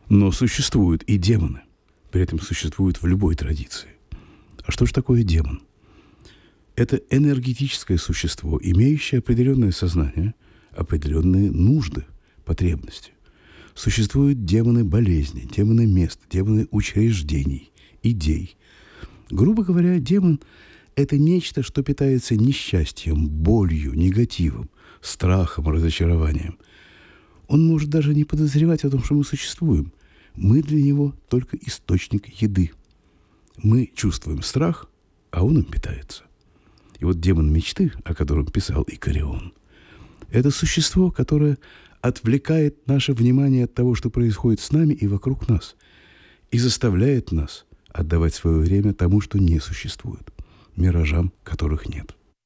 Но существуют и демоны. При этом существуют в любой традиции. А что же такое демон? Это энергетическое существо, имеющее определенное сознание, определенные нужды, потребности. Существуют демоны болезни, демоны мест, демоны учреждений, идей. Грубо говоря, демон – это нечто, что питается несчастьем, болью, негативом, страхом, разочарованием. Он может даже не подозревать о том, что мы существуем. Мы для него только источник еды. Мы чувствуем страх, а он им питается. И вот демон мечты, о котором писал Икарион, это существо, которое отвлекает наше внимание от того, что происходит с нами и вокруг нас, и заставляет нас отдавать свое время тому, что не существует, миражам, которых нет.